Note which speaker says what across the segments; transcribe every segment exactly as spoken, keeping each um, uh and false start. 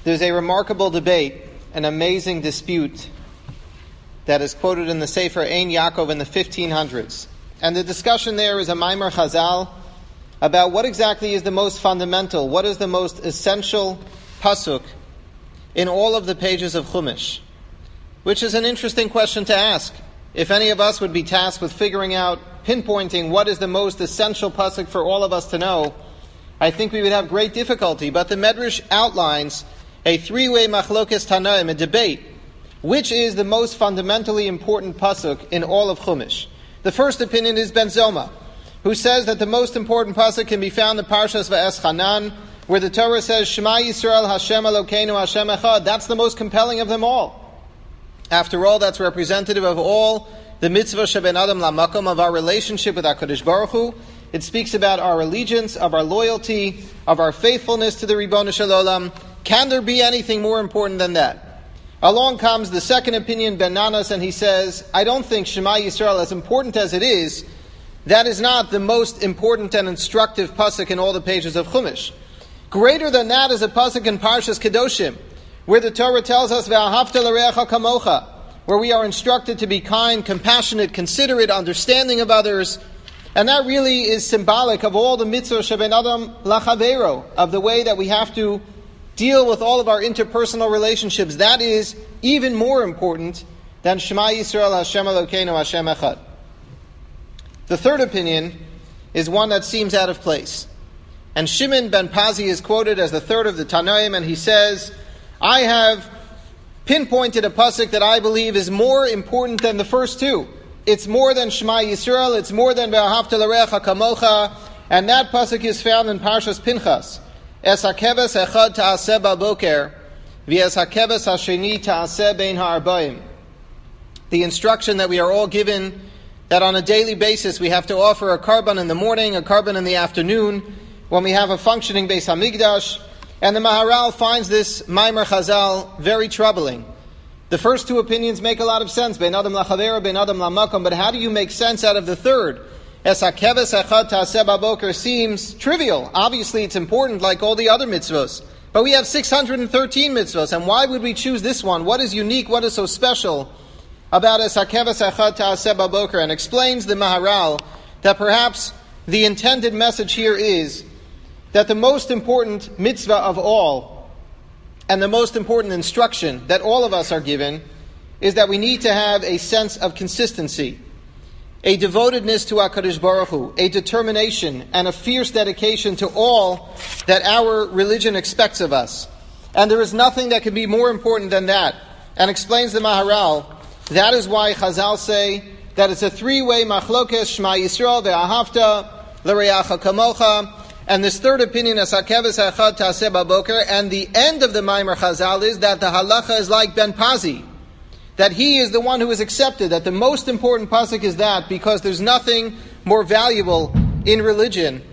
Speaker 1: there's a remarkable debate, an amazing dispute that is quoted in the Sefer Ein Yaakov in the fifteen hundreds. And the discussion there is a Maimer Chazal about what exactly is the most fundamental, what is the most essential pasuk in all of the pages of Chumash, which is an interesting question to ask. If any of us would be tasked with figuring out, pinpointing what is the most essential pasuk for all of us to know, I think we would have great difficulty. But the Medrash outlines a three-way machlokes tanaim, a debate, which is the most fundamentally important pasuk in all of Chumash. The first opinion is Ben Zoma, who says that the most important pasuk can be found in Parshas Va'eschanan, where the Torah says, Shema Yisrael Hashem Elokeinu Hashem Echad. That's the most compelling of them all. After all, that's representative of all the mitzvah sheben adam lamakom, of our relationship with HaKadosh Baruch Hu. It speaks about our allegiance, of our loyalty, of our faithfulness to the Ribbono Shel Olam. Can there be anything more important than that? Along comes the second opinion, Ben Nanas, and he says, I don't think Shema Yisrael, as important as it is, that is not the most important and instructive pasuk in all the pages of Chumash. Greater than that is a pasuk in Parshas Kedoshim, where the Torah tells us, Ve'ahavta l'reacha kamocha, where we are instructed to be kind, compassionate, considerate, understanding of others. And that really is symbolic of all the mitzvah sheben adam lachavero, of the way that we have to deal with all of our interpersonal relationships. That is even more important than Shema Yisrael Hashem Elokeinu Hashem Echad. The third opinion is one that seems out of place. And Shimon ben Pazi is quoted as the third of the Tanaim, and he says, I have pinpointed a pasuk that I believe is more important than the first two. It's more than Shema Yisrael, it's more than Ve'ahavta l'reacha kamocha, and that pasuk is found in Parshas Pinchas. Es hakeves echad ta'aseh b'boker, v'es hakeves hasheni ta'aseh bein ha'arbaim. The instruction that we are all given, that on a daily basis we have to offer a korban in the morning, a korban in the afternoon, when we have a functioning Beis Hamikdash. And the Maharal finds this Maimer Chazal very troubling. The first two opinions make a lot of sense, Ben Adam Lachavera, Ben Adam Lamakom, but how do you make sense out of the third? Es hakeves echad ta'aseh b'boker seems trivial. Obviously it's important like all the other mitzvos. But we have six hundred thirteen mitzvos, and why would we choose this one? What is unique, what is so special about Es hakeves echad ta'aseh b'boker? And explains the Maharal that perhaps the intended message here is that the most important mitzvah of all, and the most important instruction that all of us are given, is that we need to have a sense of consistency, a devotedness to HaKadosh Baruch Hu, a determination and a fierce dedication to all that our religion expects of us. And there is nothing that can be more important than that. And explains the Maharal, that is why Chazal say that it's a three-way machlokes, Shema Yisrael, Ve'ahavta l'reacha kamocha. And this third opinion is hakeves echad ta'aseh b'boker, and the end of the Maimer Chazal is that the halacha is like Ben Pazi, that he is the one who is accepted, that the most important pasuk is that, because there's nothing more valuable in religion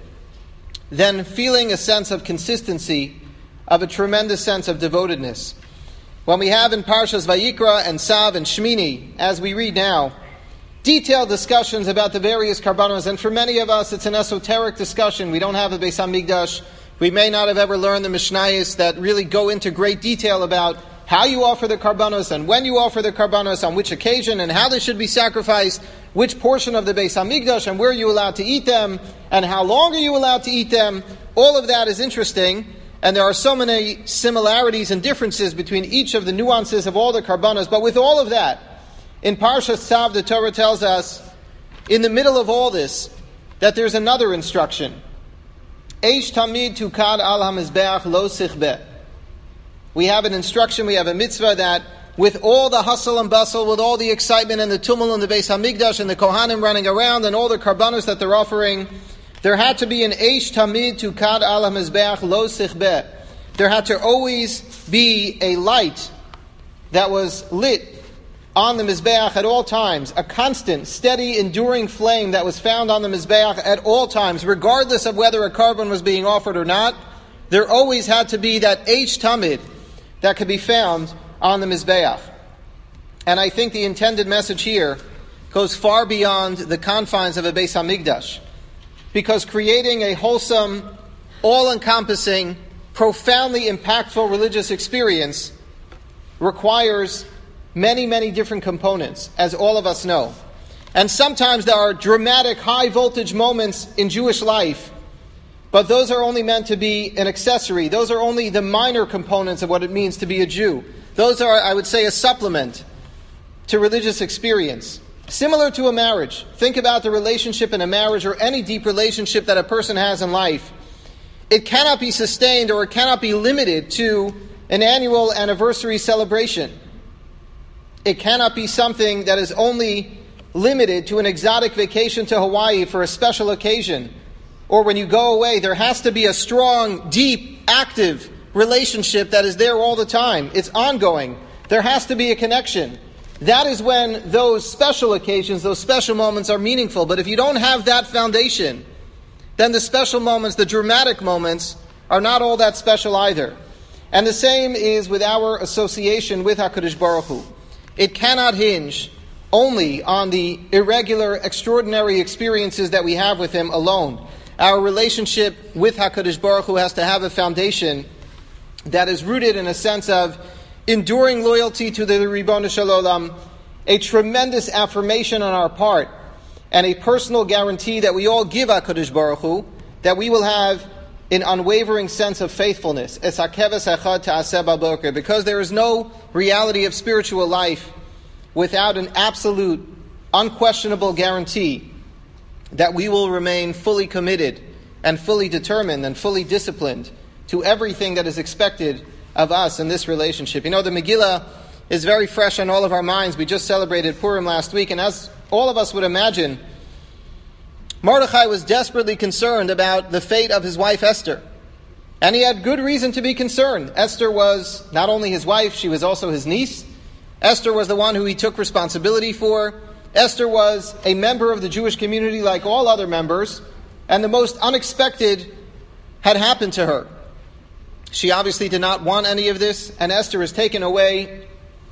Speaker 1: than feeling a sense of consistency, of a tremendous sense of devotedness. When we have in Parshas Vayikra and Sav and Shmini, as we read now, detailed discussions about the various karbanos, and for many of us it's an esoteric discussion. We don't have a Beis Hamikdash. We may not have ever learned the Mishnayos that really go into great detail about how you offer the karbanos and when you offer the karbanos, on which occasion, and how they should be sacrificed, which portion of the Beis Hamikdash, and where are you allowed to eat them, and how long are you allowed to eat them. All of that is interesting, and there are so many similarities and differences between each of the nuances of all the karbanos. But with all of that, in Parshas Tzav, the Torah tells us, in the middle of all this, that there's another instruction. Eish tamid tukad al hamizbeach lo sichbeh. We have an instruction, we have a mitzvah that with all the hustle and bustle, with all the excitement and the tumult in the Beis Hamikdash and the Kohanim running around and all the karbanos that they're offering, there had to be an Eish tamid tukad al hamizbeach lo sichbeh. There had to always be a light that was lit on the Mizbeach at all times, a constant, steady, enduring flame that was found on the Mizbeach at all times, regardless of whether a korban was being offered or not. There always had to be that Eish Tamid that could be found on the Mizbeach. And I think the intended message here goes far beyond the confines of a Beis Hamikdash, because creating a wholesome, all-encompassing, profoundly impactful religious experience requires many, many different components, as all of us know. And sometimes there are dramatic, high-voltage moments in Jewish life, but those are only meant to be an accessory. Those are only the minor components of what it means to be a Jew. Those are, I would say, a supplement to religious experience. Similar to a marriage. Think about the relationship in a marriage or any deep relationship that a person has in life. It cannot be sustained or it cannot be limited to an annual anniversary celebration. It cannot be something that is only limited to an exotic vacation to Hawaii for a special occasion. Or when you go away, there has to be a strong, deep, active relationship that is there all the time. It's ongoing. There has to be a connection. That is when those special occasions, those special moments are meaningful. But if you don't have that foundation, then the special moments, the dramatic moments, are not all that special either. And the same is with our association with HaKadosh Baruch Hu. It cannot hinge only on the irregular, extraordinary experiences that we have with Him alone. Our relationship with HaKadosh Baruch Hu has to have a foundation that is rooted in a sense of enduring loyalty to the Ribono Shel Olam, a tremendous affirmation on our part, and a personal guarantee that we all give HaKadosh Baruch Hu, that we will have an unwavering sense of faithfulness. Es hakeves echad ta'aseh b'boker, because there is no reality of spiritual life without an absolute, unquestionable guarantee that we will remain fully committed and fully determined and fully disciplined to everything that is expected of us in this relationship. You know, the Megillah is very fresh on all of our minds. We just celebrated Purim last week, and as all of us would imagine, Mordechai was desperately concerned about the fate of his wife Esther. And he had good reason to be concerned. Esther was not only his wife, she was also his niece. Esther was the one who he took responsibility for. Esther was a member of the Jewish community like all other members, and the most unexpected had happened to her. She obviously did not want any of this, and Esther is taken away.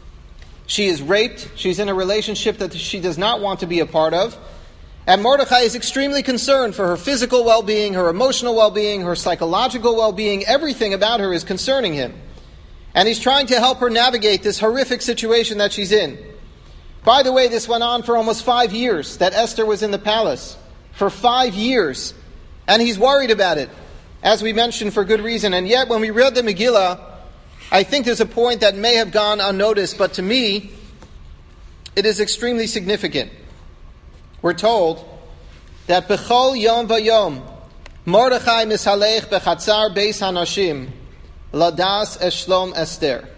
Speaker 1: She is raped. She's in a relationship that she does not want to be a part of. And Mordechai is extremely concerned for her physical well-being, her emotional well-being, her psychological well-being. Everything about her is concerning him. And he's trying to help her navigate this horrific situation that she's in. By the way, this went on for almost five years, that Esther was in the palace. For five years. And he's worried about it, as we mentioned, for good reason. And yet, when we read the Megillah, I think there's a point that may have gone unnoticed, but to me, it is extremely significant. We're told that B'chol Yom Vayom, Mordechai mishalech bechatzar beis hanashim, ladas eshlom Esther.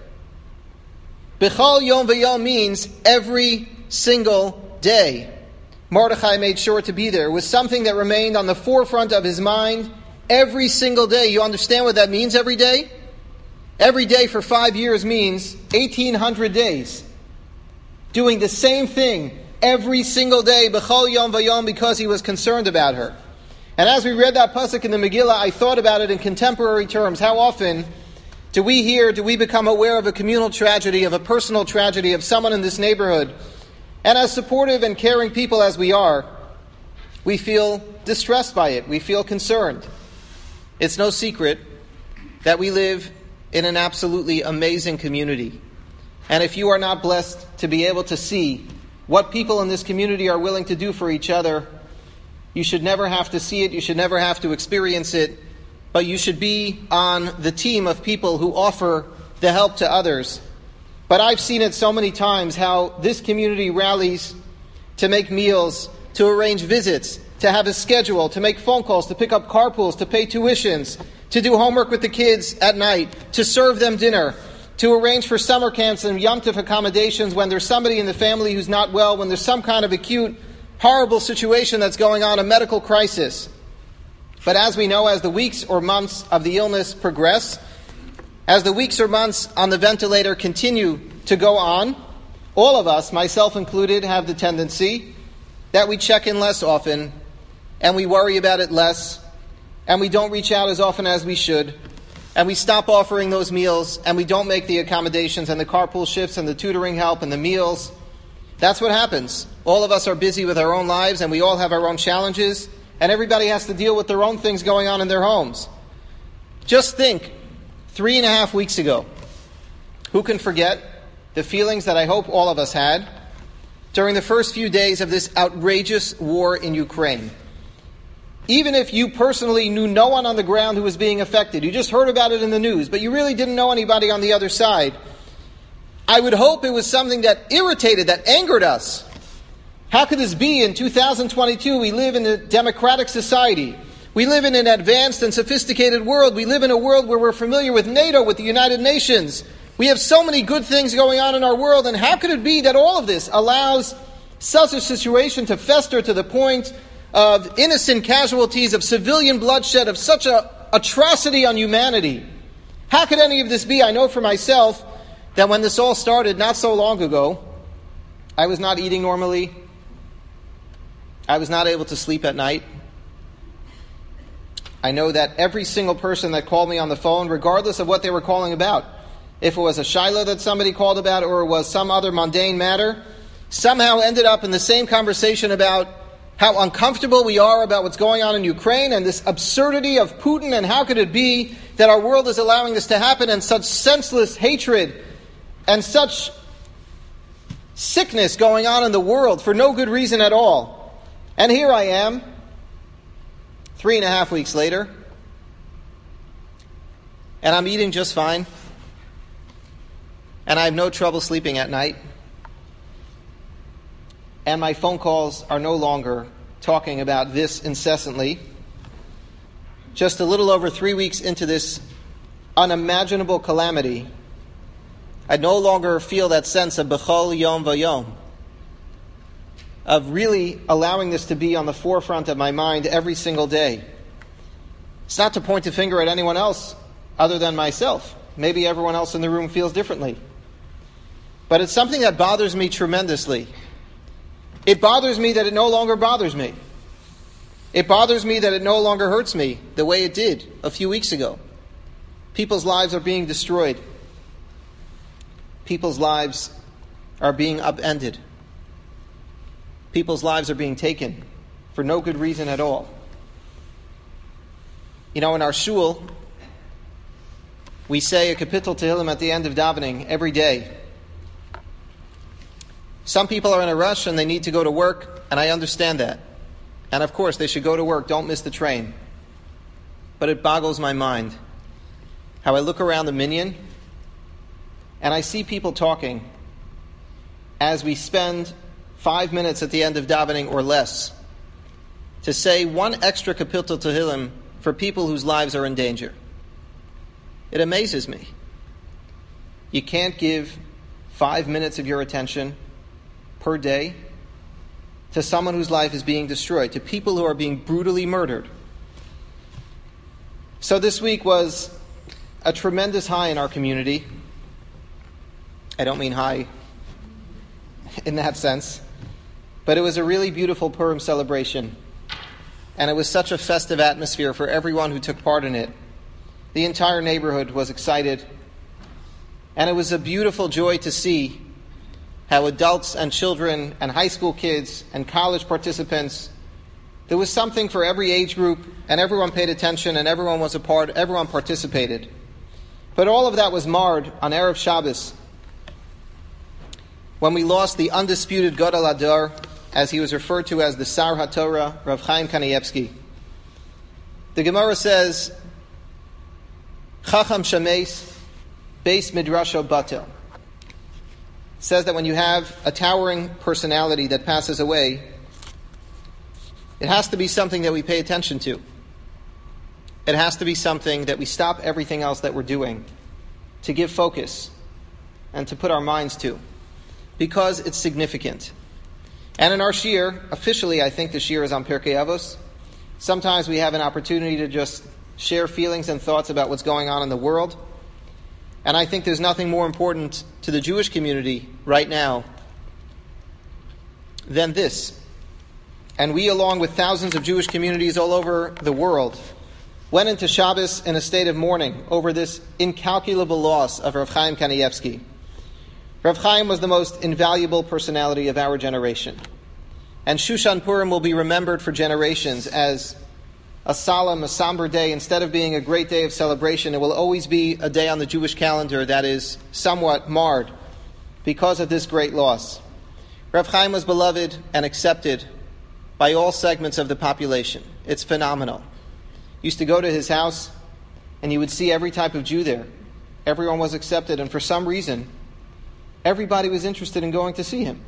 Speaker 1: B'chol Yom Vayom means every single day. Mordechai made sure to be there. It was something that remained on the forefront of his mind every single day. You understand what that means, every day? Every day for five years means eighteen hundred days. Doing the same thing every single day, B'chol Yom Vayom, because he was concerned about her. And as we read that pasuk in the Megillah, I thought about it in contemporary terms. How often do we hear, do we become aware of a communal tragedy, of a personal tragedy of someone in this neighborhood? And as supportive and caring people as we are, we feel distressed by it. We feel concerned. It's no secret that we live in an absolutely amazing community. And if you are not blessed to be able to see what people in this community are willing to do for each other, you should never have to see it, you should never have to experience it, but you should be on the team of people who offer the help to others. But I've seen it so many times how this community rallies to make meals, to arrange visits, to have a schedule, to make phone calls, to pick up carpools, to pay tuitions, to do homework with the kids at night, to serve them dinner, to arrange for summer camps and Yom Tov accommodations when there's somebody in the family who's not well, when there's some kind of acute, horrible situation that's going on, a medical crisis. But as we know, as the weeks or months of the illness progress, as the weeks or months on the ventilator continue to go on, all of us, myself included, have the tendency that we check in less often, and we worry about it less, and we don't reach out as often as we should, and we stop offering those meals, and we don't make the accommodations and the carpool shifts and the tutoring help and the meals. That's what happens. All of us are busy with our own lives, and we all have our own challenges, and everybody has to deal with their own things going on in their homes. Just think three and a half weeks ago. Who can forget the feelings that I hope all of us had during the first few days of this outrageous war in Ukraine? Even if you personally knew no one on the ground who was being affected, you just heard about it in the news, but you really didn't know anybody on the other side, I would hope it was something that irritated, that angered us. How could this be? In two thousand twenty-two, we live in a democratic society. We live in an advanced and sophisticated world. We live in a world where we're familiar with NATO, with the United Nations. We have so many good things going on in our world, and how could it be that all of this allows such a situation to fester to the point of innocent casualties, of civilian bloodshed, of such an atrocity on humanity? How could any of this be? I know for myself that when this all started not so long ago, I was not eating normally. I was not able to sleep at night. I know that every single person that called me on the phone, regardless of what they were calling about, if it was a shiloh that somebody called about or it was some other mundane matter, somehow ended up in the same conversation about how uncomfortable we are about what's going on in Ukraine and this absurdity of Putin, and how could it be that our world is allowing this to happen, and such senseless hatred and such sickness going on in the world for no good reason at all. And here I am, three and a half weeks later, and I'm eating just fine, and I have no trouble sleeping at night, and my phone calls are no longer talking about this incessantly. Just a little over three weeks into this unimaginable calamity, I no longer feel that sense of b'chol yom v'yom, of really allowing this to be on the forefront of my mind every single day. It's not to point a finger at anyone else other than myself. Maybe everyone else in the room feels differently. But it's something that bothers me tremendously. It bothers me that it no longer bothers me. It bothers me that it no longer hurts me the way it did a few weeks ago. People's lives are being destroyed. People's lives are being upended. People's lives are being taken for no good reason at all. You know, in our shul, we say a kapitel tehillim at the end of davening every day. Some people are in a rush and they need to go to work, and I understand that. And of course, they should go to work, don't miss the train. But it boggles my mind how I look around the minyan and I see people talking as we spend five minutes at the end of davening or less to say one extra kapitel tehillim for people whose lives are in danger. It amazes me. You can't give five minutes of your attention per day to someone whose life is being destroyed, to people who are being brutally murdered. So this week was a tremendous high in our community. I don't mean high in that sense, but it was a really beautiful Purim celebration. And it was such a festive atmosphere for everyone who took part in it. The entire neighborhood was excited. And it was a beautiful joy to see how adults and children and high school kids and college participants, there was something for every age group, and everyone paid attention, and everyone was a part, everyone participated. But all of that was marred on Erev Shabbos, when we lost the undisputed Gadol Hador, as he was referred to as the Sar HaTorah, Rav Chaim Kanievsky. The Gemara says, Chacham Shameis, Beis Midrasho Batel. Says that when you have a towering personality that passes away, it has to be something that we pay attention to. It has to be something that we stop everything else that we're doing to give focus and to put our minds to, because it's significant. And in our shir, officially I think the shir is on Pirkei Avos. Sometimes we have an opportunity to just share feelings and thoughts about what's going on in the world. And I think there's nothing more important to the Jewish community right now than this. And we, along with thousands of Jewish communities all over the world, went into Shabbos in a state of mourning over this incalculable loss of Rav Chaim Kanievsky. Rav Chaim was the most invaluable personality of our generation. And Shushan Purim will be remembered for generations as a solemn, a somber day. Instead of being a great day of celebration, it will always be a day on the Jewish calendar that is somewhat marred because of this great loss. Rav Chaim was beloved and accepted by all segments of the population. It's phenomenal. You used to go to his house and you would see every type of Jew there. Everyone was accepted, and for some reason, everybody was interested in going to see him.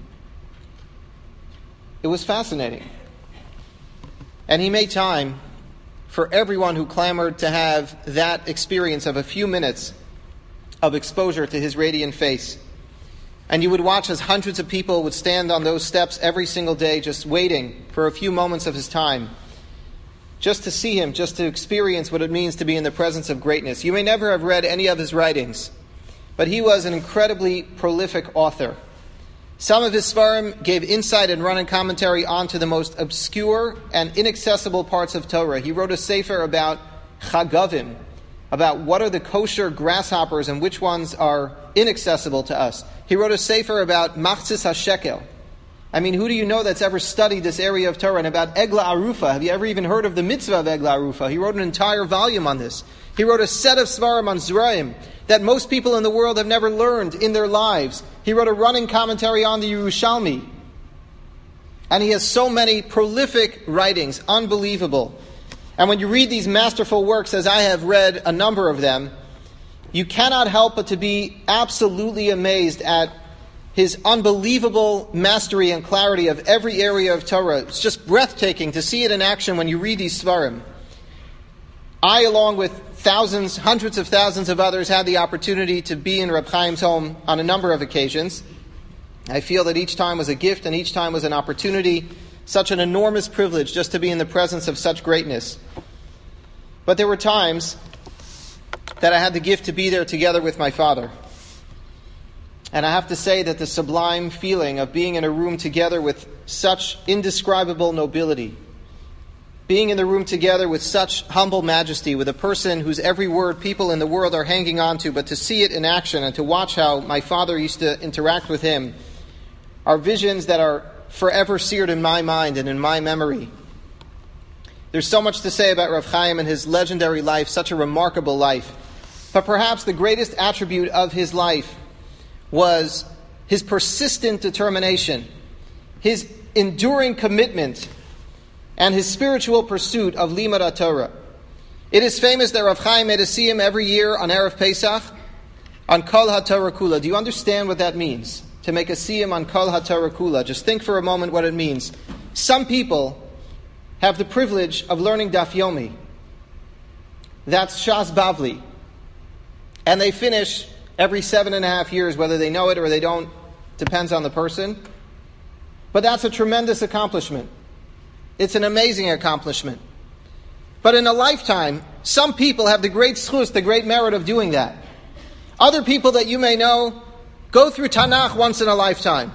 Speaker 1: It was fascinating. And he made time for everyone who clamored to have that experience of a few minutes of exposure to his radiant face. And you would watch as hundreds of people would stand on those steps every single day just waiting for a few moments of his time, just to see him, just to experience what it means to be in the presence of greatness. You may never have read any of his writings, but he was an incredibly prolific author. Some of his svarim gave insight and run and commentary onto the most obscure and inaccessible parts of Torah. He wrote a sefer about chagavim, about what are the kosher grasshoppers and which ones are inaccessible to us. He wrote a sefer about machzis hashekel. I mean, who do you know that's ever studied this area of Torah? And about Egla Arufa. Have you ever even heard of the mitzvah of Egla Arufa? He wrote an entire volume on this. He wrote a set of svarim on Zraim that most people in the world have never learned in their lives. He wrote a running commentary on the Yerushalmi. And he has so many prolific writings, unbelievable. And when you read these masterful works, as I have read a number of them, you cannot help but to be absolutely amazed at his unbelievable mastery and clarity of every area of Torah. It's just breathtaking to see it in action when you read these svarim. I, along with thousands, hundreds of thousands of others, had the opportunity to be in Reb Chaim's home on a number of occasions. I feel that each time was a gift and each time was an opportunity, such an enormous privilege just to be in the presence of such greatness. But there were times that I had the gift to be there together with my father. And I have to say that the sublime feeling of being in a room together with such indescribable nobility, being in the room together with such humble majesty, with a person whose every word people in the world are hanging on to, but to see it in action and to watch how my father used to interact with him, are visions that are forever seared in my mind and in my memory. There's so much to say about Rav Chaim and his legendary life, such a remarkable life. But perhaps the greatest attribute of his life was his persistent determination, his enduring commitment, and his spiritual pursuit of Limud HaTorah. It is famous that Rav Chaim made a siyum every year on Erev Pesach on Kol HaTorah Kula. Do you understand what that means? To make a siyum on Kol HaTorah Kula. Just think for a moment what it means. Some people have the privilege of learning Daf Yomi. That's Shas Bavli. And they finish every seven and a half years, whether they know it or they don't, depends on the person. But that's a tremendous accomplishment. It's an amazing accomplishment. But in a lifetime, some people have the great schus, the great merit of doing that. Other people that you may know go through Tanakh once in a lifetime.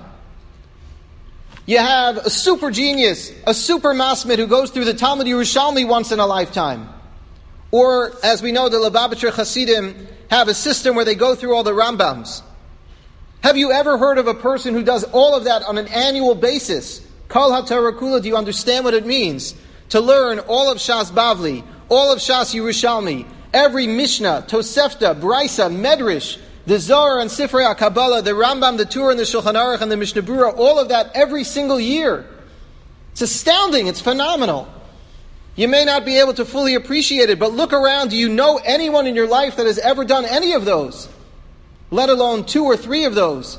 Speaker 1: You have a super genius, a super masmid who goes through the Talmud Yerushalmi once in a lifetime. Or, as we know, the Lubavitcher Hasidim have a system where they go through all the Rambams. Have you ever heard of a person who does all of that on an annual basis? Kol HaTorah Kula, do you understand what it means? To learn all of Shas Bavli, all of Shas Yerushalmi, every Mishnah, Tosefta, Braisa, Medrash, the Zohar and Sifrei HaKabbalah, the Rambam, the Torah and the Shulchan Aruch and the Mishnah Berurah, all of that every single year. It's astounding, it's phenomenal. You may not be able to fully appreciate it, but look around. Do you know anyone in your life that has ever done any of those? Let alone two or three of those.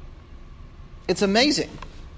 Speaker 1: It's amazing.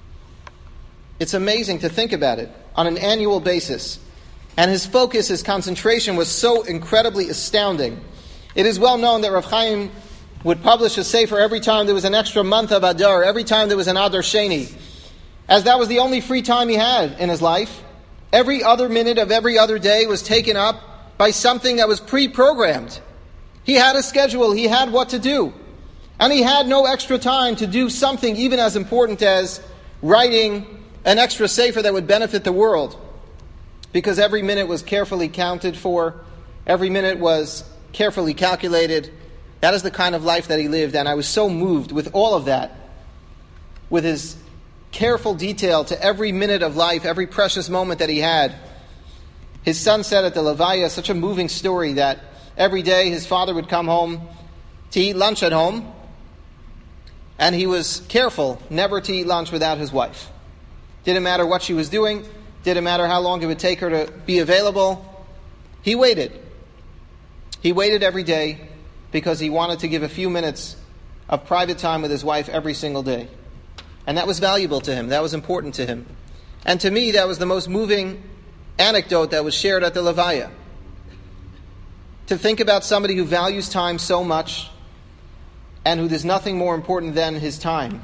Speaker 1: It's amazing to think about it on an annual basis. And his focus, his concentration was so incredibly astounding. It is well known that Rav Chaim would publish a sefer every time there was an extra month of Adar, every time there was an Adar Sheni, as that was the only free time he had in his life. Every other minute of every other day was taken up by something that was pre-programmed. He had a schedule, he had what to do. And he had no extra time to do something even as important as writing an extra sefer that would benefit the world. Because every minute was carefully counted for, every minute was carefully calculated. That is the kind of life that he lived, and I was so moved with all of that, with his careful detail to every minute of life, every precious moment that he had. His son said at the Levaya, such a moving story, that every day his father would come home to eat lunch at home, and he was careful never to eat lunch without his wife. Didn't matter what she was doing, didn't matter how long it would take her to be available. He waited. He waited every day because he wanted to give a few minutes of private time with his wife every single day. And that was valuable to him. That was important to him. And to me, that was the most moving anecdote that was shared at the Levaya. To think about somebody who values time so much and who there's nothing more important than his time.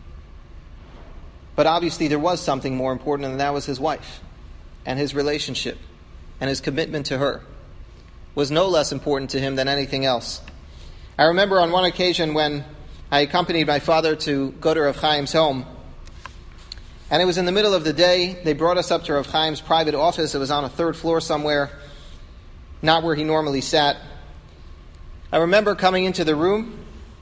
Speaker 1: But obviously there was something more important, and that was his wife. And his relationship and his commitment to her was no less important to him than anything else. I remember on one occasion when I accompanied my father to go to Rav Chaim's home, and it was in the middle of the day. They brought us up to Rav Chaim's private office. It was on a third floor somewhere, not where he normally sat. I remember coming into the room,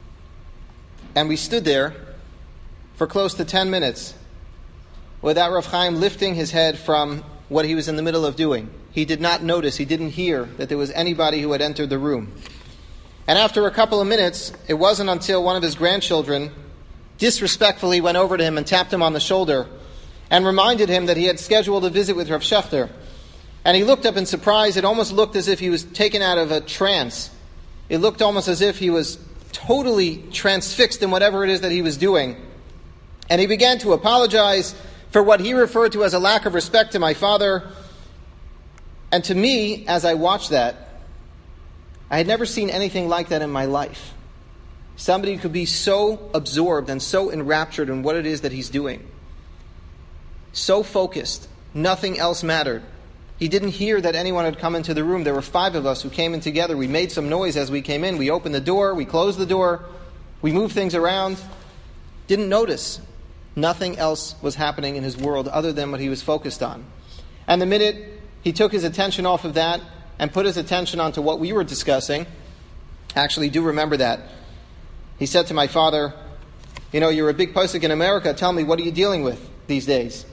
Speaker 1: and we stood there for close to ten minutes without Rav Chaim lifting his head from what he was in the middle of doing. He did not notice, he didn't hear that there was anybody who had entered the room. And after a couple of minutes, it wasn't until one of his grandchildren disrespectfully went over to him and tapped him on the shoulder and reminded him that he had scheduled a visit with Rav Shechter. And he looked up in surprise. It almost looked as if he was taken out of a trance. It looked almost as if he was totally transfixed in whatever it is that he was doing. And he began to apologize for what he referred to as a lack of respect to my father. And to me, as I watched that, I had never seen anything like that in my life. Somebody who could be so absorbed and so enraptured in what it is that he's doing. So focused. Nothing else mattered. He didn't hear that anyone had come into the room. There were five of us who came in together. We made some noise as we came in. We opened the door. We closed the door. We moved things around. Didn't notice. Nothing else was happening in his world other than what he was focused on. And the minute he took his attention off of that and put his attention onto what we were discussing, I actually do remember that. He said to my father, you know, you're a big posek in America. Tell me, what are you dealing with these days?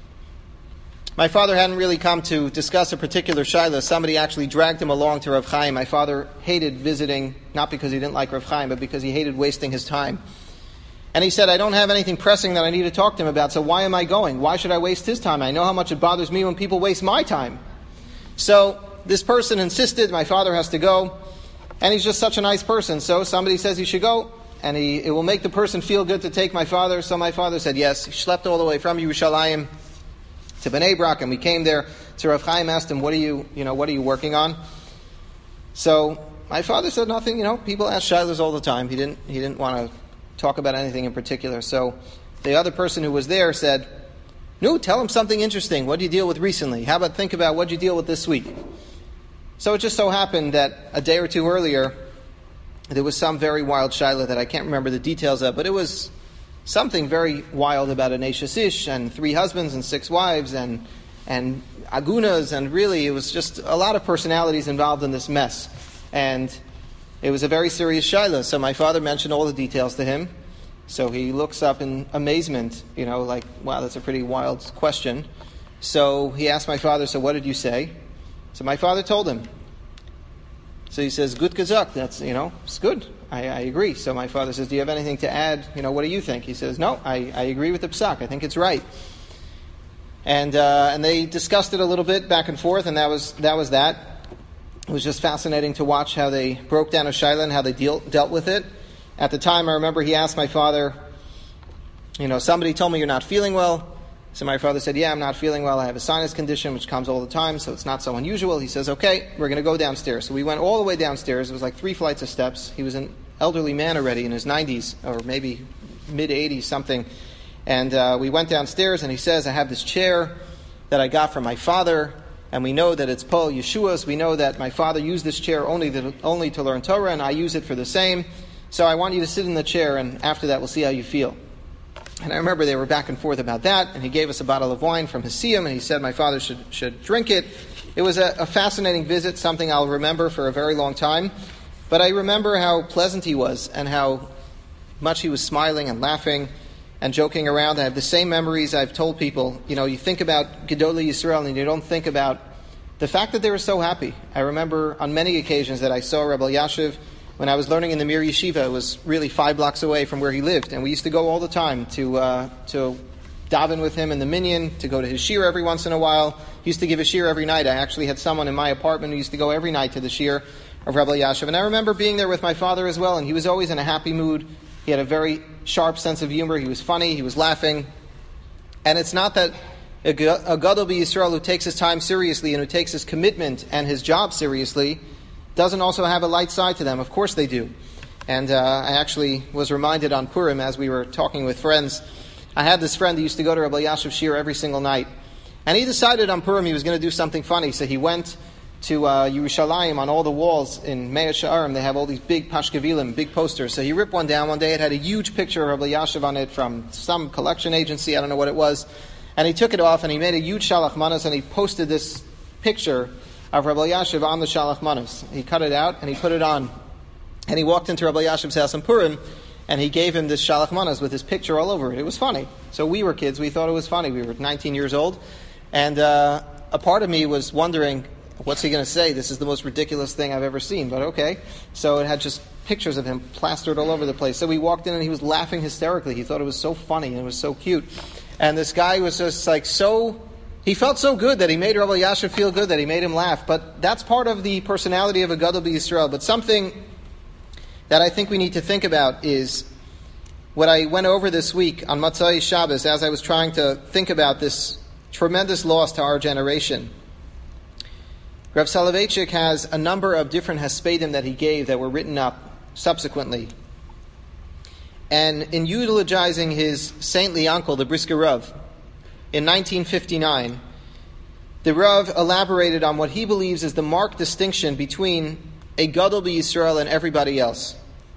Speaker 1: My father hadn't really come to discuss a particular shaila. Somebody actually dragged him along to Rav Chaim. My father hated visiting, not because he didn't like Rav Chaim, but because he hated wasting his time. And he said, I don't have anything pressing that I need to talk to him about, so why am I going? Why should I waste his time? I know how much it bothers me when people waste my time. So this person insisted, my father has to go, and he's just such a nice person. So somebody says he should go, and he, it will make the person feel good to take my father. So my father said yes. He schlepped all the way from Yerushalayim to Bnei Brak, and we came there. So Rav Chaim asked him, what are you, you know, what are you working on? So my father said nothing. You know, people ask shilas all the time. He didn't, he didn't want to talk about anything in particular. So the other person who was there said, no, tell him something interesting. What did you deal with recently? How about think about what did you deal with this week? So it just so happened that a day or two earlier, there was some very wild shaila that I can't remember the details of, but it was something very wild about an Eishes Ish and three husbands and six wives and and agunas, and really it was just a lot of personalities involved in this mess. And it was a very serious shaila. So my father mentioned all the details to him. So he looks up in amazement, you know, like, wow, that's a pretty wild question. So he asked my father, so what did you say? So my father told him. So he says, good kazak, that's, you know, it's good. I, I agree. So my father says, do you have anything to add? You know, what do you think? He says, no, I, I agree with the psak. I think it's right. And uh, and they discussed it a little bit back and forth, and that was that was that. It was just fascinating to watch how they broke down a shaila and how they deal, dealt with it. At the time, I remember he asked my father, you know, somebody told me you're not feeling well. So my father said, yeah, I'm not feeling well. I have a sinus condition, which comes all the time, so it's not so unusual. He says, okay, we're going to go downstairs. So we went all the way downstairs. It was like three flights of steps. He was an elderly man already in his nineties, or maybe mid-eighties, something. And uh, we went downstairs, and he says, I have this chair that I got from my father, and we know that it's Pol Yeshua's. We know that my father used this chair only to, only to learn Torah, and I use it for the same. So I want you to sit in the chair, and after that, we'll see how you feel. And I remember they were back and forth about that, and he gave us a bottle of wine from his siyum, and he said my father should should drink it. It was a, a fascinating visit, something I'll remember for a very long time. But I remember how pleasant he was, and how much he was smiling and laughing and joking around. I have the same memories I've told people. You know, you think about Gedolei Yisrael, and you don't think about the fact that they were so happy. I remember on many occasions that I saw Rebbe Elyashiv when I was learning in the Mir Yeshiva. It was really five blocks away from where he lived, and we used to go all the time to uh, to daven with him in the minyan, to go to his shir every once in a while. He used to give a shir every night. I actually had someone in my apartment who used to go every night to the shir of Rebbe Elyashiv. And I remember being there with my father as well, and he was always in a happy mood. He had a very sharp sense of humor. He was funny. He was laughing. And it's not that a Gadol B'Yisrael who takes his time seriously and who takes his commitment and his job seriously doesn't also have a light side to them. Of course they do. And uh, I actually was reminded on Purim as we were talking with friends. I had this friend who used to go to Rebbe Elyashiv's shir every single night. And he decided on Purim he was going to do something funny. So he went to uh, Yerushalayim. On all the walls in Mea Sha'arim, they have all these big pashkevilim, big posters. So he ripped one down one day. It had a huge picture of Rebbe Elyashiv on it from some collection agency. I don't know what it was. And he took it off and he made a huge shalach manos and he posted this picture of Rebbe Elyashiv on the shalach manos. He cut it out and he put it on. And he walked into Rebbe Elyashiv's house in Purim and he gave him this shalach manos with his picture all over it. It was funny. So we were kids. We thought it was funny. We were nineteen years old. And uh, a part of me was wondering, what's he going to say? This is the most ridiculous thing I've ever seen. But okay. So it had just pictures of him plastered all over the place. So we walked in and he was laughing hysterically. He thought it was so funny and it was so cute. And this guy was just like so, he felt so good that he made Rebbe Elyashiv feel good, that he made him laugh. But that's part of the personality of a Gadol B'Yisrael. But something that I think we need to think about is what I went over this week on Matzai Shabbos as I was trying to think about this tremendous loss to our generation. Rav Soloveitchik has a number of different hespedim that he gave that were written up subsequently. And in eulogizing his saintly uncle, the Brisker Rav, in nineteen fifty-nine, the Rav elaborated on what he believes is the marked distinction between a Gadol B'Yisrael and everybody else.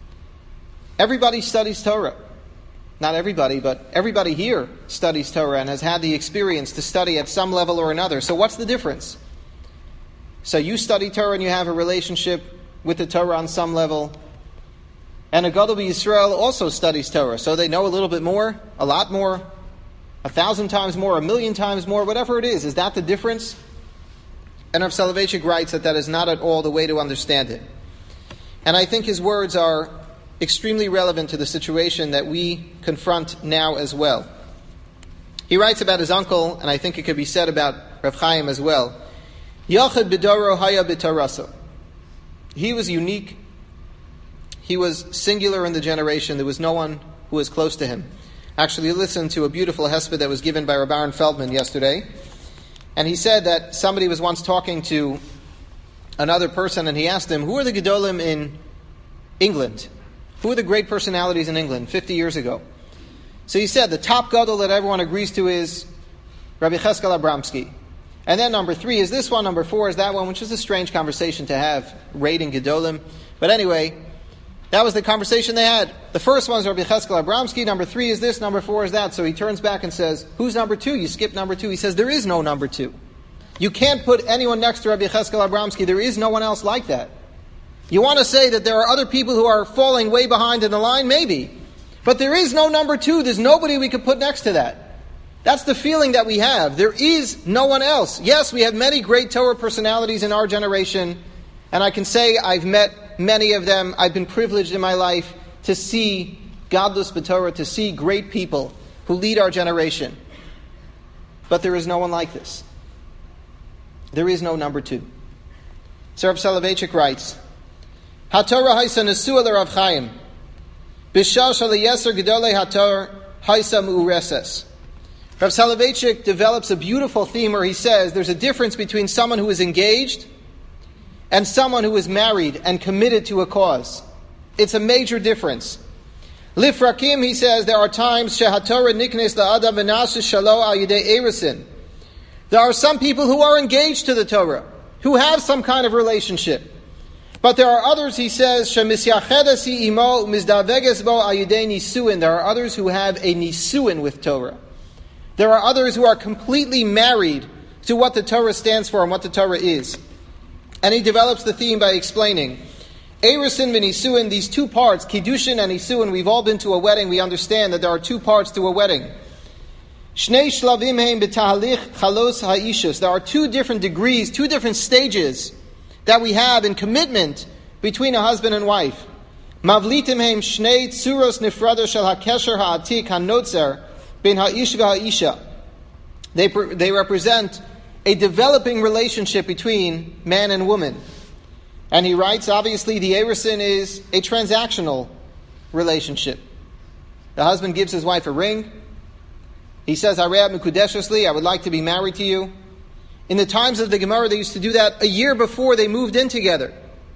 Speaker 1: Everybody studies Torah. Not everybody, but everybody here studies Torah and has had the experience to study at some level or another. So what's the difference? So you study Torah and you have a relationship with the Torah on some level. And a Gadol B'Yisrael also studies Torah, so they know a little bit more, a lot more, a thousand times more, a million times more, whatever it is. Is that the difference? And Rav Soloveitchik writes that that is not at all the way to understand it. And I think his words are extremely relevant to the situation that we confront now as well. He writes about his uncle, and I think it could be said about Rav Chaim as well. Yachad b'doro haya b'taraso. He was unique. He was singular in the generation. There was no one who was close to him. Actually, listened to a beautiful hesped that was given by Rabbi Aaron Feldman yesterday. And he said that somebody was once talking to another person and he asked him, who are the Gedolim in England? Who are the great personalities in England fifty years ago? So he said the top Gadol that everyone agrees to is Rabbi Cheskel Abramsky. And then number three is this one, number four is that one, which is a strange conversation to have, rating Gedolim. But anyway, that was the conversation they had. The first one is Rabbi Cheskel Abramsky, number three is this, number four is that. So he turns back and says, who's number two? You skip number two. He says, there is no number two. You can't put anyone next to Rabbi Cheskel Abramsky. There is no one else like that. You want to say that there are other people who are falling way behind in the line? Maybe. But there is no number two. There's nobody we could put next to that. That's the feeling that we have. There is no one else. Yes, we have many great Torah personalities in our generation, and I can say I've met many of them. I've been privileged in my life to see Gadlus b'Torah, to see great people who lead our generation. But there is no one like this. There is no number two. So Rav Soloveitchik writes, HaTorah haisa nesua l'Rav Chaim, b'shal shaliyeser gedolei HaTorah haisa mu'ureses. Rav Soloveitchik develops a beautiful theme where he says there's a difference between someone who is engaged and someone who is married and committed to a cause. It's a major difference. Lifrakim, he says, there are times shehatorah niknes la'adam v'nasu shalo al yidei erisin. There are some people who are engaged to the Torah, who have some kind of relationship. But there are others, he says, shemisyachedasi imo mizdaveges bo al yidei nisuin. There are others who have a nisuin with Torah. There are others who are completely married to what the Torah stands for and what the Torah is. And he develops the theme by explaining, Erisin v'nisuin, these two parts, Kiddushin and Nisuin, we've all been to a wedding, we understand that there are two parts to a wedding. Shnei shlavim heim b'tahalich chalos ha'ishus. There are two different degrees, two different stages that we have in commitment between a husband and wife. Mavlitim heim shnei tzuros nifrado shel hakesher ha'atik hanotzer ben ha'ish v'ha'isha. They they represent a developing relationship between man and woman. And he writes, obviously, the Erusin is a transactional relationship. The husband gives his wife a ring. He says, Harei Mekudeshesli, I would like to be married to you. In the times of the Gemara, they used to do that a year before they moved in together.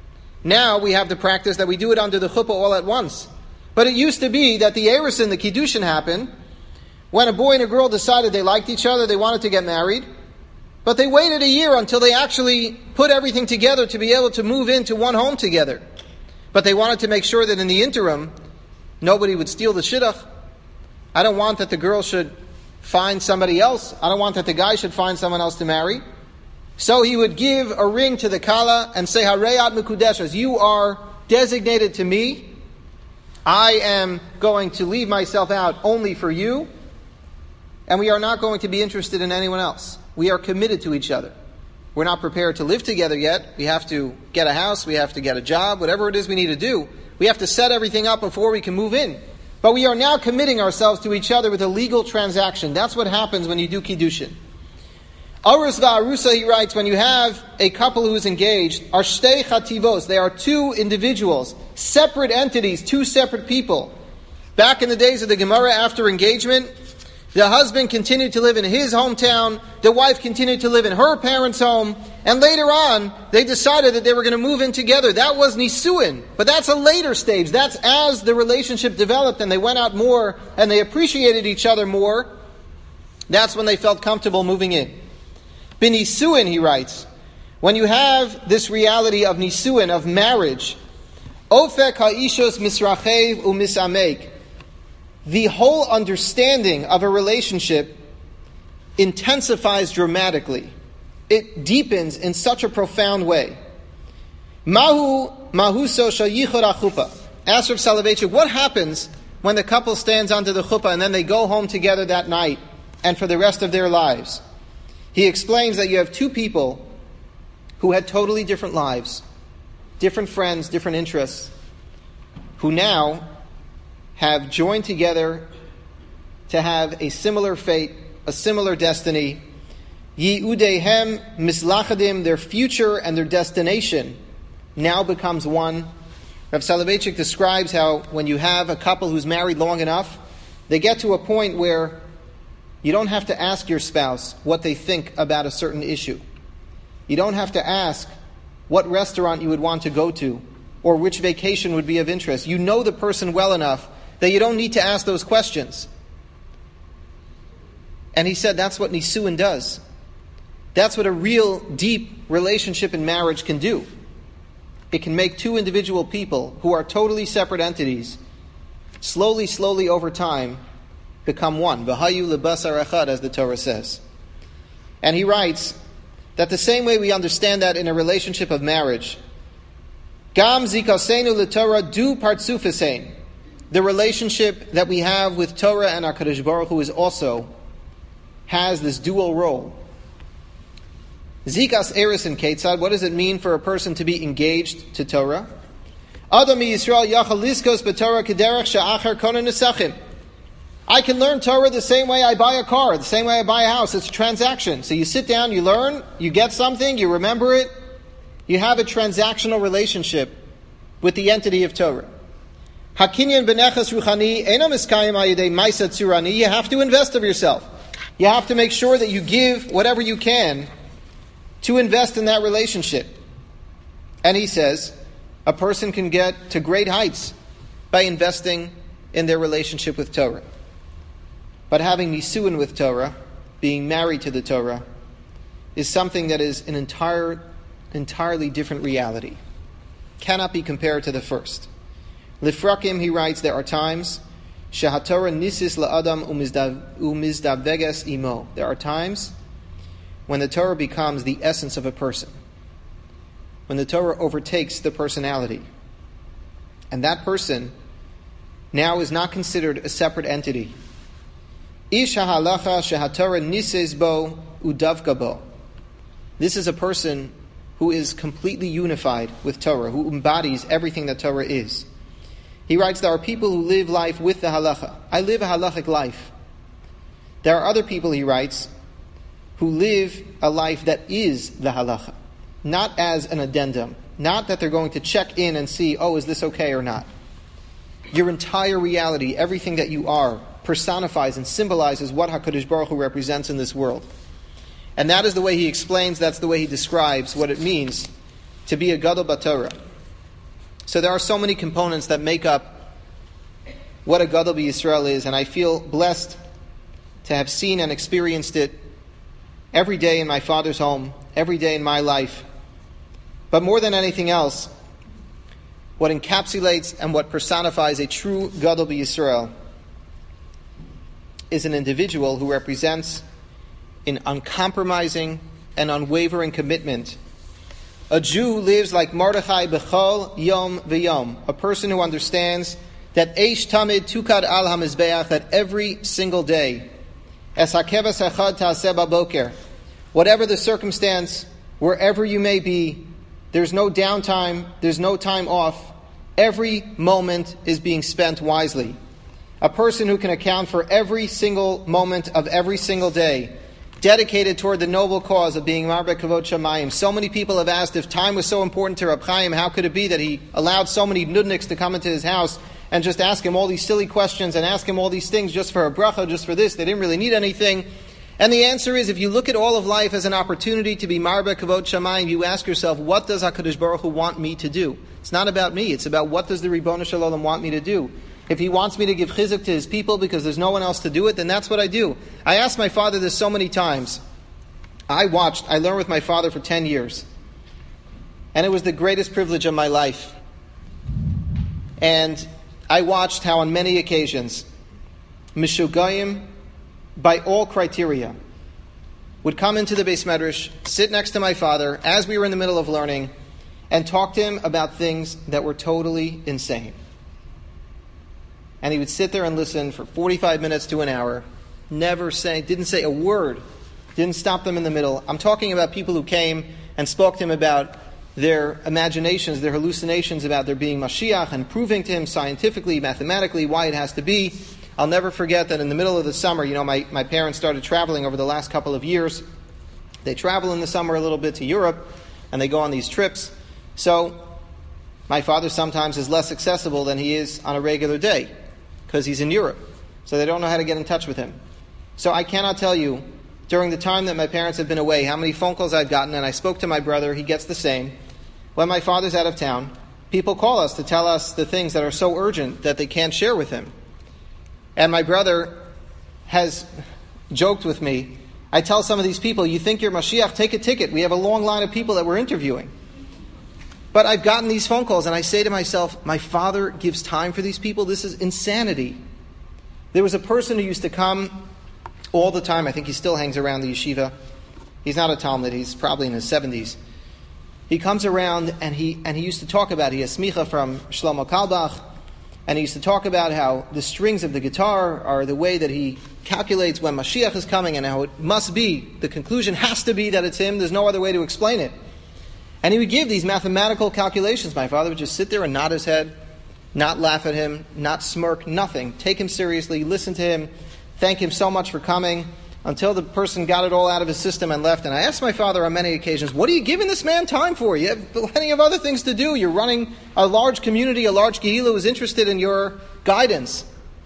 Speaker 1: Now we have the practice that we do it under the chuppah all at once. But it used to be that the Erusin, the Kiddushin, happened when a boy and a girl decided they liked each other, they wanted to get married. But they waited a year until they actually put everything together to be able to move into one home together. But they wanted to make sure that in the interim, nobody would steal the shidduch. I don't want that the girl should find somebody else. I don't want that the guy should find someone else to marry. So he would give a ring to the kala and say, Harei at mekudeshes, you are designated to me. I am going to leave myself out only for you. And we are not going to be interested in anyone else. We are committed to each other. We're not prepared to live together yet. We have to get a house, we have to get a job, whatever it is we need to do. We have to set everything up before we can move in. But we are now committing ourselves to each other with a legal transaction. That's what happens when you do Kiddushin. Arus va'arusa, he writes, when you have a couple who is engaged, are shtei chativos, they are two individuals, separate entities, two separate people. Back in the days of the Gemara, after engagement, the husband continued to live in his hometown, the wife continued to live in her parents' home, and later on, they decided that they were going to move in together. That was nisuin, but that's a later stage. That's as the relationship developed and they went out more and they appreciated each other more. That's when they felt comfortable moving in. B'nisuin, he writes, when you have this reality of nisuin, of marriage, ofek ha'ishos misrachev u'misamek, the whole understanding of a relationship intensifies dramatically. It deepens in such a profound way. Mahu mahuso shayichot achupa. Ask Rav Soloveitchik, what happens when the couple stands under the chuppah and then they go home together that night and for the rest of their lives? He explains that you have two people who had totally different lives, different friends, different interests, who now have joined together to have a similar fate, a similar destiny. Yi'udehem mislachadim, their future and their destination now becomes one. Rav Soloveitchik describes how when you have a couple who's married long enough, they get to a point where you don't have to ask your spouse what they think about a certain issue. You don't have to ask what restaurant you would want to go to or which vacation would be of interest. You know the person well enough that you don't need to ask those questions. And he said that's what nisuin does. That's what a real deep relationship in marriage can do. It can make two individual people who are totally separate entities, slowly, slowly over time, become one. V'hayu lebasar echad, as the Torah says. And he writes that the same way we understand that in a relationship of marriage, Gam zikasenu l'Torah du partzufesein. The relationship that we have with Torah and HaKadosh Baruch Hu is also has this dual role. Zikas Erusin Ketzad, what does it mean for a person to be engaged to Torah? Adam Yisrael yachal liskos b'Torah kederach she'achar konen nesachim. I can learn Torah the same way I buy a car, the same way I buy a house. It's a transaction. So you sit down, you learn, you get something, you remember it. You have a transactional relationship with the entity of Torah. Hakinyan b'nechas ruchani enam iskayim ayidei ma'aseh tzurani. You have to invest of yourself. You have to make sure that you give whatever you can to invest in that relationship. And he says, a person can get to great heights by investing in their relationship with Torah. But having nisuin with Torah, being married to the Torah, is something that is an entire, entirely different reality. Cannot be compared to the first. Lifrakim, he writes, there are times shehatorah nisis la'adam umizdaveges imo. There are times when the Torah becomes the essence of a person, when the Torah overtakes the personality, and that person now is not considered a separate entity, Ish ha'halacha shehatorah nises bo udavka bo. This is a person who is completely unified with Torah, who embodies everything that Torah is. He writes, there are people who live life with the halacha. I live a halachic life. There are other people, he writes, who live a life that is the halacha, not as an addendum, not that they're going to check in and see, oh, is this okay or not. Your entire reality, everything that you are, personifies and symbolizes what HaKadosh Baruch Hu represents in this world. And that is the way he explains, that's the way he describes what it means to be a Gadol B'Torah. So there are so many components that make up what a Gadol B'Yisrael is, and I feel blessed to have seen and experienced it every day in my father's home, every day in my life. But more than anything else, what encapsulates and what personifies a true Gadol B'Yisrael is an individual who represents an uncompromising and unwavering commitment. A Jew lives like Mordechai b'chol yom v'yom, a person who understands that eish tamid tukad al hamizbeach, that every single day, es hakevas echad ta'aseh b'boker, whatever the circumstance, wherever you may be, there's no downtime, there's no time off. Every moment is being spent wisely. A person who can account for every single moment of every single day, dedicated toward the noble cause of being Marbe Kavod Shamayim. So many people have asked, if time was so important to Reb Chaim, how could it be that he allowed so many nudniks to come into his house and just ask him all these silly questions and ask him all these things just for a bracha, just for this? They didn't really need anything. And the answer is, if you look at all of life as an opportunity to be Marbe Kavod Shamayim, you ask yourself, what does HaKadosh Baruch Hu want me to do? It's not about me. It's about what does the Ribono Shel Olam want me to do. If he wants me to give chizuk to his people because there's no one else to do it, then that's what I do. I asked my father this so many times. I watched, I learned with my father for ten years. And it was the greatest privilege of my life. And I watched how on many occasions, Mishugayim, by all criteria, would come into the Beis Medrash, sit next to my father as we were in the middle of learning, and talk to him about things that were totally insane. And he would sit there and listen for forty-five minutes to an hour, never say, didn't say a word, didn't stop them in the middle. I'm talking about people who came and spoke to him about their imaginations, their hallucinations about there being Mashiach, and proving to him scientifically, mathematically, why it has to be. I'll never forget that in the middle of the summer, you know, my, my parents started traveling over the last couple of years. They travel in the summer a little bit to Europe, and they go on these trips. So my father sometimes is less accessible than he is on a regular day, because he's in Europe. So they don't know how to get in touch with him. So I cannot tell you, during the time that my parents have been away, how many phone calls I've gotten, and I spoke to my brother, he gets the same. When my father's out of town, people call us to tell us the things that are so urgent that they can't share with him. And my brother has joked with me, I tell some of these people, you think you're Mashiach, take a ticket. We have a long line of people that we're interviewing. But I've gotten these phone calls, and I say to myself, my father gives time for these people? This is insanity. There was a person who used to come all the time. I think he still hangs around the yeshiva. He's not a Talmud. He's probably in his seventies. He comes around, and he and he used to talk about, he has smicha from Shlomo Kalbach, and he used to talk about how the strings of the guitar are the way that he calculates when Mashiach is coming, and how it must be, the conclusion has to be that it's him. There's no other way to explain it. And he would give these mathematical calculations. My father would just sit there and nod his head, not laugh at him, not smirk, nothing. Take him seriously, listen to him, thank him so much for coming, until the person got it all out of his system and left. And I asked my father on many occasions, what are you giving this man time for? You have plenty of other things to do. You're running a large community, a large kehillah who is interested in your guidance.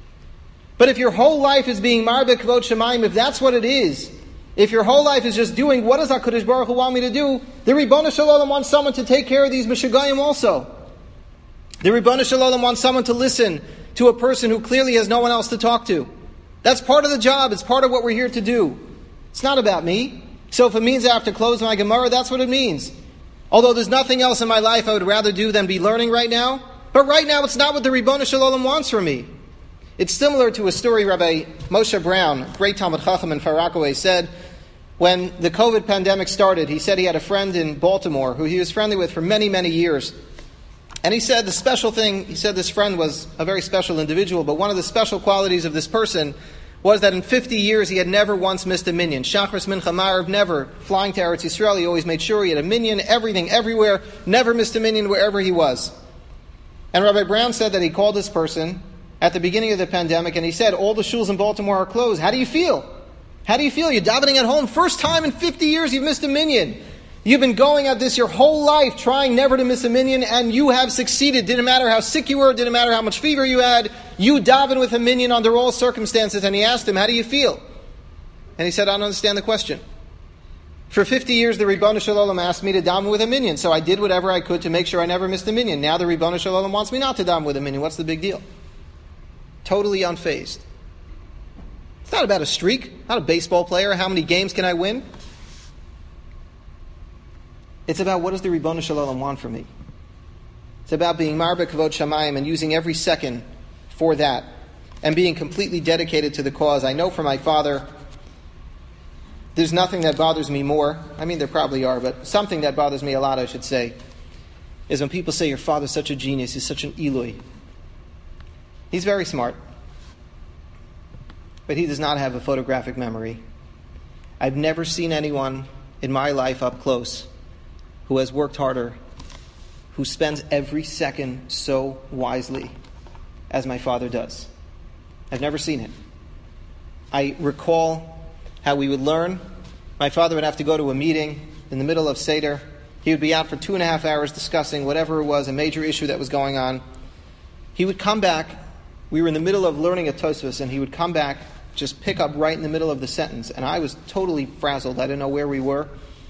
Speaker 1: But if your whole life is being Marbe Kavod Shamayim, if that's what it is, if your whole life is just doing what does HaKadosh Baruch Hu want me to do, the Ribono Shel Olam wants someone to take care of these Meshugayim also. The Ribono Shel Olam wants someone to listen to a person who clearly has no one else to talk to. That's part of the job. It's part of what we're here to do. It's not about me. So if it means I have to close my Gemara, that's what it means. Although there's nothing else in my life I would rather do than be learning right now. But right now it's not what the Ribono Shel Olam wants from me. It's similar to a story Rabbi Moshe Brown, great Talmud Chacham in Far Rockaway, said when the COVID pandemic started. He said he had a friend in Baltimore who he was friendly with for many, many years. And he said the special thing, he said this friend was a very special individual, but one of the special qualities of this person was that in fifty years he had never once missed a minyan. Shachris, Mincha, Ma'ariv, never. Flying to Eretz Yisrael, he always made sure he had a minyan, everything, everywhere, never missed a minyan wherever he was. And Rabbi Brown said that he called this person at the beginning of the pandemic and he said, all the shuls in Baltimore are closed. How do you feel? How do you feel? You're davening at home. First time in fifty years you've missed a minyan. You've been going at this your whole life, trying never to miss a minyan, and you have succeeded. Didn't matter how sick you were, didn't matter how much fever you had. You daven with a minyan under all circumstances. And he asked him, how do you feel? And he said, I don't understand the question. For fifty years, the Ribono Shel Olam asked me to daven with a minyan, so I did whatever I could to make sure I never missed a minyan. Now the Ribono Shel Olam wants me not to daven with a minyan. What's the big deal? Totally unfazed. It's not about a streak, not a baseball player. How many games can I win? It's about what does the Ribono Shel Olam want from me. It's about being marbe kavod shamayim and using every second for that and being completely dedicated to the cause. I know for my father, there's nothing that bothers me more. I mean, there probably are, but something that bothers me a lot, I should say, is when people say your father's such a genius, he's such an Eloi. He's very smart, but he does not have a photographic memory. I've never seen anyone in my life up close who has worked harder, who spends every second so wisely as my father does. I've never seen it. I recall how we would learn. My father would have to go to a meeting in the middle of Seder. He would be out for two and a half hours discussing whatever it was, a major issue that was going on. He would come back. We were in the middle of learning a Tosfos, and he would come back, just pick up right in the middle of the sentence. And I was totally frazzled. I didn't know where we were.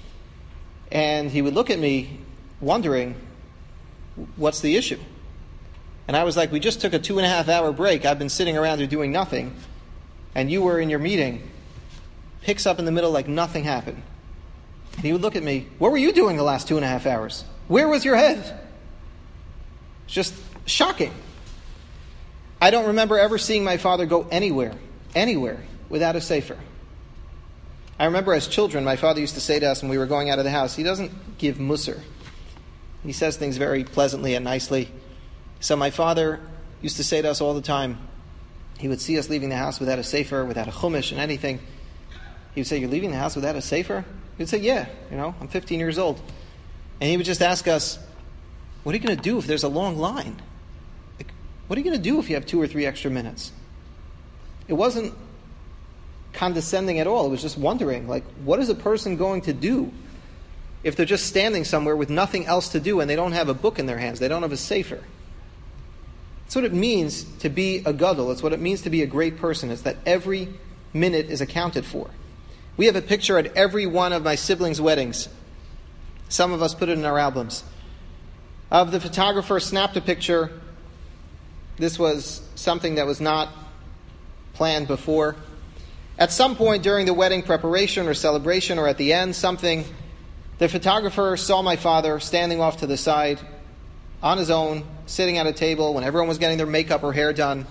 Speaker 1: And he would look at me, wondering, what's the issue? And I was like, we just took a two and a half hour break. I've been sitting around here doing nothing. And you were in your meeting. Picks up in the middle like nothing happened. And he would look at me, what were you doing the last two and a half hours? Where was your head? It's just shocking. I don't remember ever seeing my father go anywhere, anywhere, without a sefer. I remember as children, my father used to say to us when we were going out of the house, he doesn't give musar. He says things very pleasantly and nicely. So my father used to say to us all the time, he would see us leaving the house without a sefer, without a chumash and anything. He would say, you're leaving the house without a sefer? He would say, yeah, you know, I'm fifteen years old. And he would just ask us, what are you going to do if there's a long line? Like, what are you going to do if you have two or three extra minutes? It wasn't condescending at all. It was just wondering, like, what is a person going to do if they're just standing somewhere with nothing else to do and they don't have a book in their hands, they don't have a sefer? That's what it means to be a gadol. It's what it means to be a great person. It's that every minute is accounted for. We have a picture at every one of my siblings' weddings. Some of us put it in our albums. Of the photographer snapped a picture. This was something that was not planned before. At some point during the wedding preparation or celebration or at the end, something, the photographer saw my father standing off to the side on his own, sitting at a table when everyone was getting their makeup or hair done,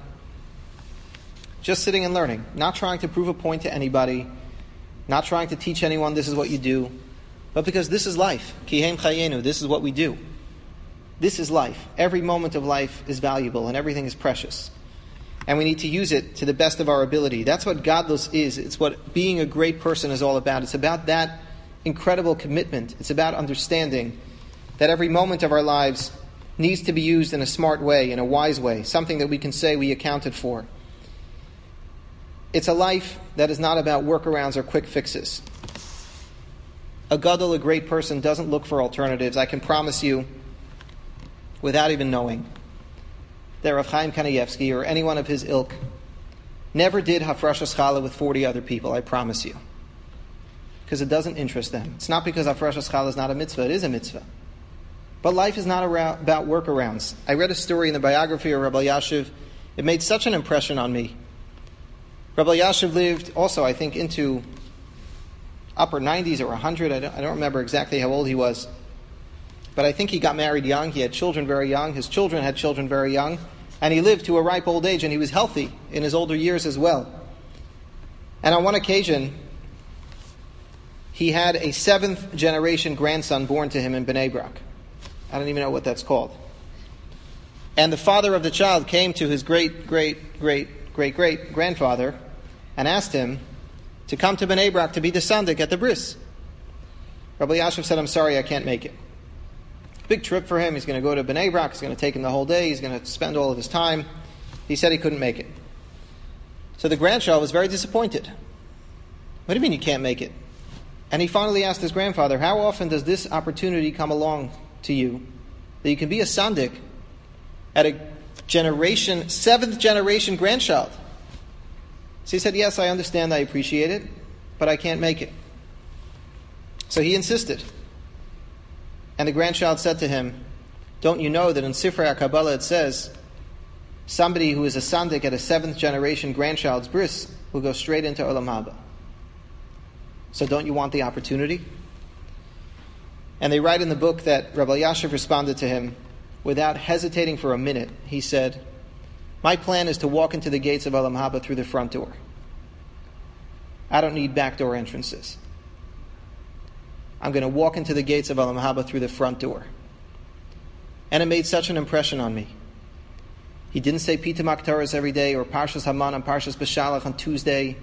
Speaker 1: just sitting and learning, not trying to prove a point to anybody, not trying to teach anyone this is what you do, but because this is life. Kihem chayenu, this is what we do. This is life. Every moment of life is valuable and everything is precious. And we need to use it to the best of our ability. That's what gadlus is. It's what being a great person is all about. It's about that incredible commitment. It's about understanding that every moment of our lives needs to be used in a smart way, in a wise way, something that we can say we accounted for. It's a life that is not about workarounds or quick fixes. A gadol, a great person, doesn't look for alternatives. I can promise you, without even knowing, that Rav Chaim Kanievsky or anyone of his ilk never did hafrashas challah with forty other people, I promise you. Because it doesn't interest them. It's not because hafrashas challah is not a mitzvah, it is a mitzvah. But life is not about workarounds. I read a story in the biography of Rabbi Yashiv. It made such an impression on me. Rabbi Yashiv lived also, I think, into upper nineties or one hundred. I don't, I don't remember exactly how old he was. But I think he got married young. He had children very young. His children had children very young. And he lived to a ripe old age, and he was healthy in his older years as well. And on one occasion, he had a seventh generation grandson born to him in Bnei Brak. I don't even know what that's called. And the father of the child came to his great, great, great, great, great grandfather and asked him to come to Bnei Brak to be the sandik at the bris. Rabbi Elyashiv said, I'm sorry, I can't make it. Big trip for him. He's going to go to Bnei Brak. It's going to take him the whole day. He's going to spend all of his time. He said he couldn't make it. So the grandchild was very disappointed. What do you mean you can't make it? And he finally asked his grandfather, how often does this opportunity come along to you that you can be a sandik at a generation, seventh generation grandchild? So he said, yes, I understand, I appreciate it, but I can't make it. So he insisted. And the grandchild said to him, don't you know that in Sifrei HaKabbalah it says, somebody who is a sandik at a seventh generation grandchild's bris will go straight into Olam Haba. So don't you want the opportunity? And they write in the book that Rabbi Elyashiv responded to him without hesitating for a minute. He said, my plan is to walk into the gates of Olam Haba through the front door. I don't need back door entrances. I'm going to walk into the gates of Olam Haba through the front door. And it made such an impression on me. He didn't say Pita Maktaras every day or Parshas Haman and Parshas Beshalach on Tuesday.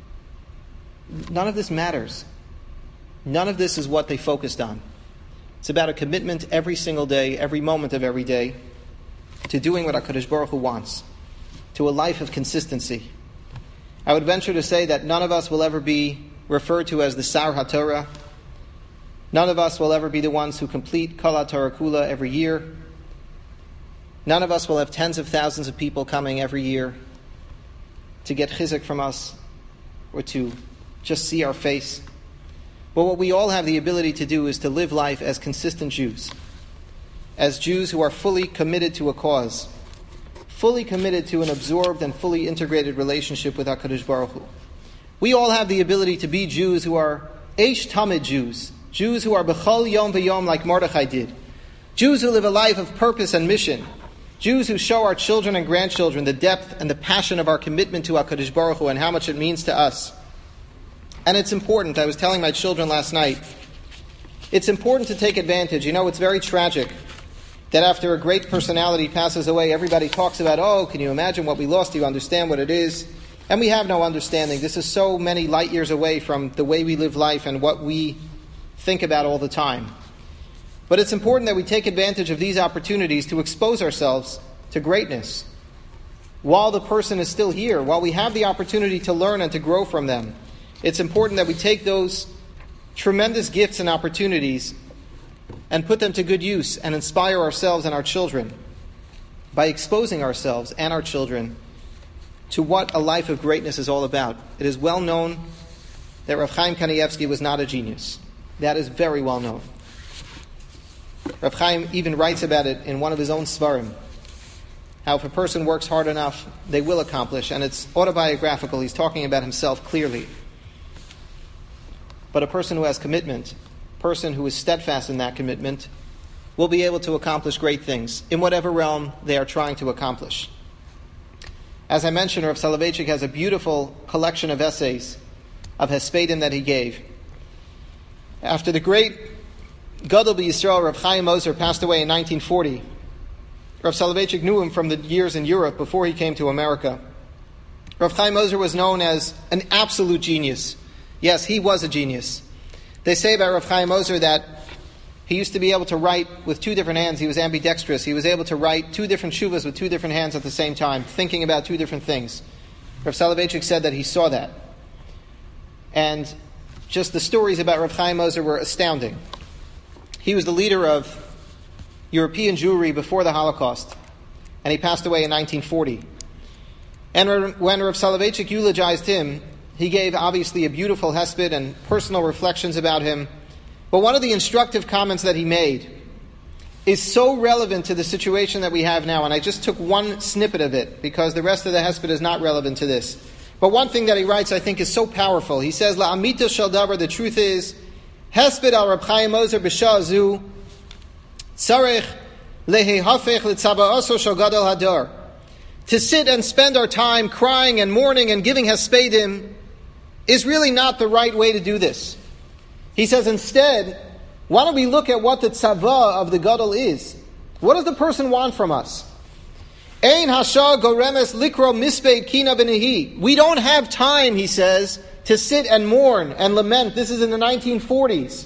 Speaker 1: None of this matters. None of this is what they focused on. It's about a commitment every single day, every moment of every day, to doing what HaKadosh Baruch Hu wants, to a life of consistency. I would venture to say that none of us will ever be referred to as the Sar HaTorah. None of us will ever be the ones who complete Kol HaTorah Kula every year. None of us will have tens of thousands of people coming every year to get chizuk from us or to just see our face. But what we all have the ability to do is to live life as consistent Jews, as Jews who are fully committed to a cause, fully committed to an absorbed and fully integrated relationship with HaKadosh Baruch Hu. We all have the ability to be Jews who are Eish Tamid Jews, Jews who are B'chol Yom V'Yom like Mordechai did, Jews who live a life of purpose and mission, Jews who show our children and grandchildren the depth and the passion of our commitment to HaKadosh Baruch Hu and how much it means to us. And it's important, I was telling my children last night, it's important to take advantage. You know, it's very tragic that after a great personality passes away, everybody talks about, oh, can you imagine what we lost? Do you understand what it is? And we have no understanding. This is so many light years away from the way we live life and what we think about all the time. But it's important that we take advantage of these opportunities to expose ourselves to greatness while the person is still here, while we have the opportunity to learn and to grow from them. It's important that we take those tremendous gifts and opportunities and put them to good use and inspire ourselves and our children by exposing ourselves and our children to what a life of greatness is all about. It is well known that Rav Chaim Kanievsky was not a genius. That is very well known. Rav Chaim even writes about it in one of his own svarim, how if a person works hard enough, they will accomplish, and it's autobiographical. He's talking about himself clearly. But a person who has commitment, a person who is steadfast in that commitment, will be able to accomplish great things in whatever realm they are trying to accomplish. As I mentioned, Rav Soloveitchik has a beautiful collection of essays of Hespedim that he gave. After the great Gadol B'Yisrael, Rav Chaim Ozer, passed away in nineteen forty, Rav Soloveitchik knew him from the years in Europe before he came to America. Rav Chaim Ozer was known as an absolute genius. Yes, he was a genius. They say about Rav Chaim Ozer that he used to be able to write with two different hands. He was ambidextrous. He was able to write two different shuvas with two different hands at the same time, thinking about two different things. Rav Soloveitchik said that he saw that. And just the stories about Rav Chaim Ozer were astounding. He was the leader of European Jewry before the Holocaust, and he passed away in nineteen forty. And when Rav Soloveitchik eulogized him, he gave obviously a beautiful hesped and personal reflections about him. But one of the instructive comments that he made is so relevant to the situation that we have now, and I just took one snippet of it because the rest of the hesped is not relevant to this. But one thing that he writes I think is so powerful. He says, La'amita shel davar, the truth is, hesped al Reb Chaim Ozer b'shah zu, tzarech lehehafech l'tzaba'aso shel gadol hadar. To sit and spend our time crying and mourning and giving hespedim is really not the right way to do this. He says instead, why don't we look at what the tzava of the gadol is? What does the person want from us? Ein hasha goremes likro misbeit kina b'nehi. We don't have time, he says, to sit and mourn and lament. This is in the nineteen forties.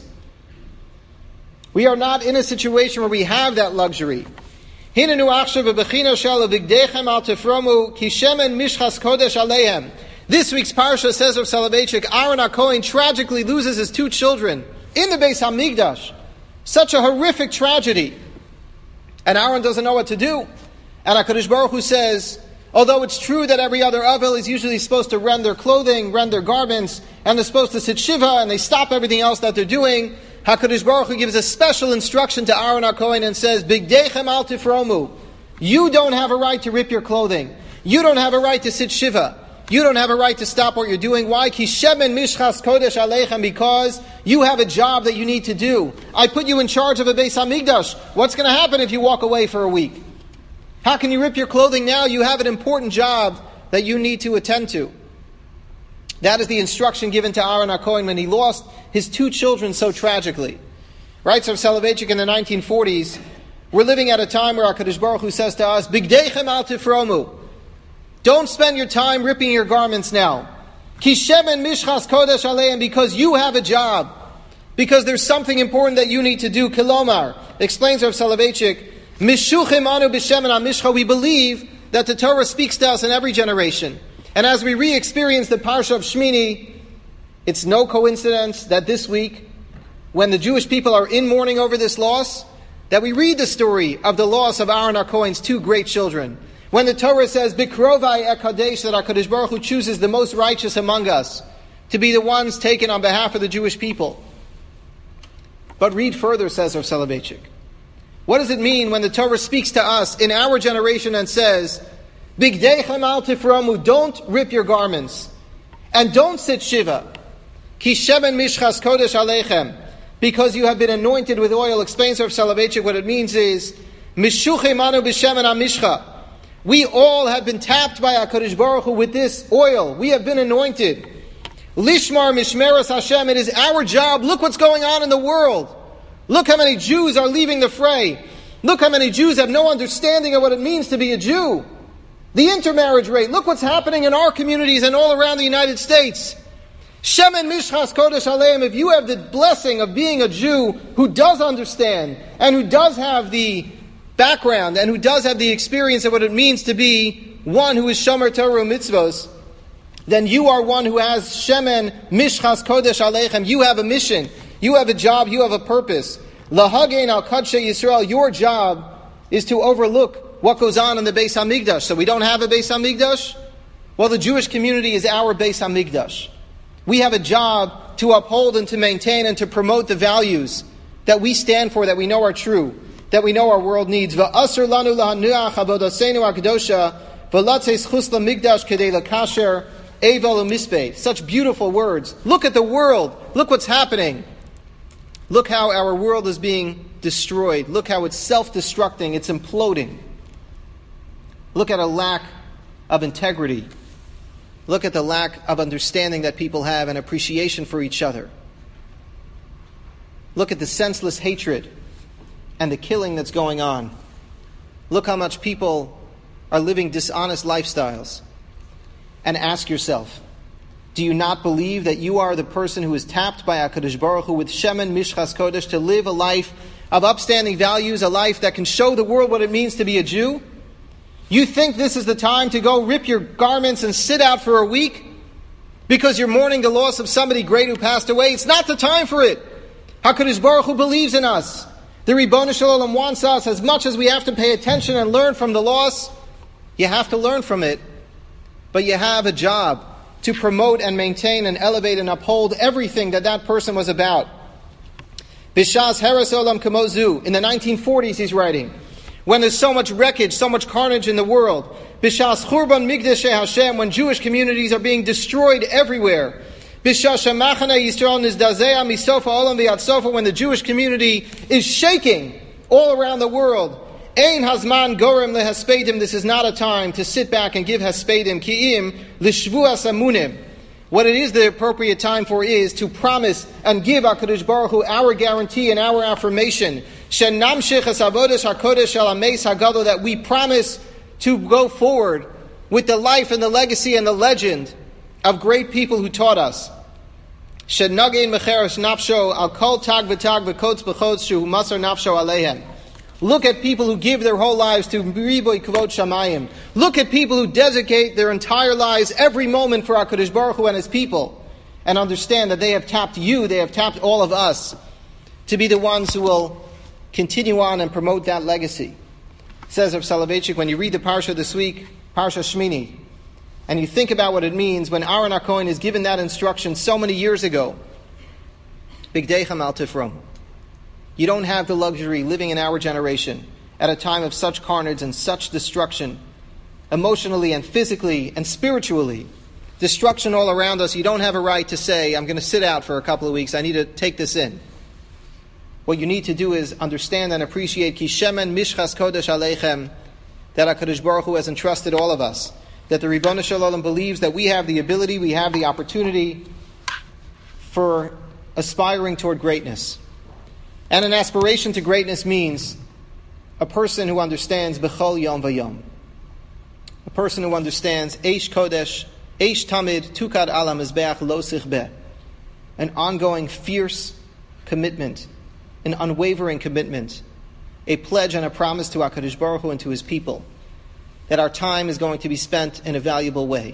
Speaker 1: We are not in a situation where we have that luxury. Hinenu achshav b'bechina shel avigdechem al tefromu ki shemen mishchas kodesh aleihem. This week's parsha, says Rav Soloveitchik, Aaron HaKohen tragically loses his two children in the Beis HaMikdash. Such a horrific tragedy. And Aaron doesn't know what to do. And HaKadosh Baruch Hu says, although it's true that every other Avel is usually supposed to rend their clothing, rend their garments, and they're supposed to sit Shiva, and they stop everything else that they're doing, HaKadosh Baruch Hu gives a special instruction to Aaron HaKohen and says, Bigdechem al tifromu. You don't have a right to rip your clothing. You don't have a right to sit Shiva. You don't have a right to stop what you're doing. Why? Ki shemen mishchas kodesh aleichem, because you have a job that you need to do. I put you in charge of a Beis HaMikdash. What's going to happen if you walk away for a week? How can you rip your clothing now? You have an important job that you need to attend to. That is the instruction given to Aaron HaKohen when he lost his two children so tragically. Writes Rav Soloveitchik in the nineteen forties, we're living at a time where HaKadosh Baruch Hu says to us, Bigdechem al tifromu. Don't spend your time ripping your garments now. Ki shemen mishchas kodesh aleim, because you have a job. Because there's something important that you need to do. Kilomar, explains Rav Soloveitchik, Mishuchim anu b'shemen ha-mishcha. We believe that the Torah speaks to us in every generation. And as we re-experience the Parsha of Shmini, it's no coincidence that this week, when the Jewish people are in mourning over this loss, that we read the story of the loss of Aaron HaKohen's two great children. When the Torah says, Bikrovai ekadesh, that HaKadosh Baruch Hu chooses the most righteous among us to be the ones taken on behalf of the Jewish people. But read further, says Rav Soloveitchik. What does it mean when the Torah speaks to us in our generation and says, Bigdechem al tifromu, don't rip your garments, and don't sit Shiva, Ki shemen mishchas kodesh aleichem, because you have been anointed with oil. Explains Rav Soloveitchik, what it means is, Mishuchim anu b'shemen ha-mishcha. We all have been tapped by HaKadosh Baruch Hu with this oil. We have been anointed. Lishmar mishmeres Hashem. It is our job. Look what's going on in the world. Look how many Jews are leaving the fray. Look how many Jews have no understanding of what it means to be a Jew. The intermarriage rate. Look what's happening in our communities and all around the United States. Shemen mishchas kodesh aleim. If you have the blessing of being a Jew who does understand and who does have the background and who does have the experience of what it means to be one who is shomer Torah mitzvos, then you are one who has shemen mishchas kodesh aleichem. You have a mission. You have a job. You have a purpose. Lahagein al kadshe Yisrael. Your job is to overlook what goes on in the Beis HaMikdash. So we don't have a Beis HaMikdash? Well, the Jewish community is our Beis HaMikdash. We have a job to uphold and to maintain and to promote the values that we stand for, that we know are true, that we know our world needs. V'asur lanu lahanuach avodaseinu hakadosha v'latzes chus lamikdash kedei lakasher evel u'mispei. Such beautiful words. Look at the world. Look what's happening. Look how our world is being destroyed. Look how it's self-destructing. It's imploding. Look at a lack of integrity. Look at the lack of understanding that people have and appreciation for each other. Look at the senseless hatred and the killing that's going on. Look how much people are living dishonest lifestyles. And ask yourself, do you not believe that you are the person who is tapped by HaKadosh Baruch Hu with Shemen Mishchas Kodesh to live a life of upstanding values, a life that can show the world what it means to be a Jew? You think this is the time to go rip your garments and sit out for a week because you're mourning the loss of somebody great who passed away? It's not the time for it. HaKadosh Baruch Hu believes in us. The Ribono Shel Olam wants us, as much as we have to pay attention and learn from the loss, you have to learn from it. But you have a job to promote and maintain and elevate and uphold everything that that person was about. Bishas Heres Olam Kamozu, in the nineteen forties he's writing, when there's so much wreckage, so much carnage in the world. Bishas Churban Migdashei Hashem, when Jewish communities are being destroyed everywhere. Bishas Shemachane Yisrael Nizdazea Misofa Olam V'Yad Sofa, when the Jewish community is shaking all around the world. Ein Hazman Gorem LeHaspedim, this is not a time to sit back and give Haspedim Ki'im L'Shvuas Amunim. What it is the appropriate time for is to promise and give HaKadosh Baruch Hu our guarantee and our affirmation. Shenamshich es avodas hakodesh shel hameis hagadol, that we promise to go forward with the life and the legacy and the legend of great people who taught us. Shednagein mecheres nafsho al kol tag v'tag v'kotz b'chotz shu masar nafsho aleihem. Look at people who give their whole lives to Riboy Kvod Shamayim. Look at people who dedicate their entire lives, every moment, for HaKadosh Baruch Hu and His people, and understand that they have tapped you, they have tapped all of us, to be the ones who will continue on and promote that legacy. Says Rav Soloveitchik, when you read the Parsha this week, Parsha Shmini, and you think about what it means when Aaron HaKohen is given that instruction so many years ago, Bigdeicham al Tifrom. You don't have the luxury living in our generation at a time of such carnage and such destruction, emotionally and physically and spiritually. Destruction all around us. You don't have a right to say, I'm going to sit out for a couple of weeks. I need to take this in. What you need to do is understand and appreciate Ki Shemen Mishchas Kodesh Aleichem, that HaKadosh Baruch Hu has entrusted all of us. That the Ribono Shel Olam believes that we have the ability, we have the opportunity for aspiring toward greatness. And an aspiration to greatness means a person who understands B'chol Yom V'Yom. A person who understands Eish Kodesh, Eish Tamid, Tukad Ala Mizbeach Lo Sichbeh. An ongoing, fierce commitment, an unwavering commitment, a pledge and a promise to HaKadosh Baruch Hu and to His people, that our time is going to be spent in a valuable way,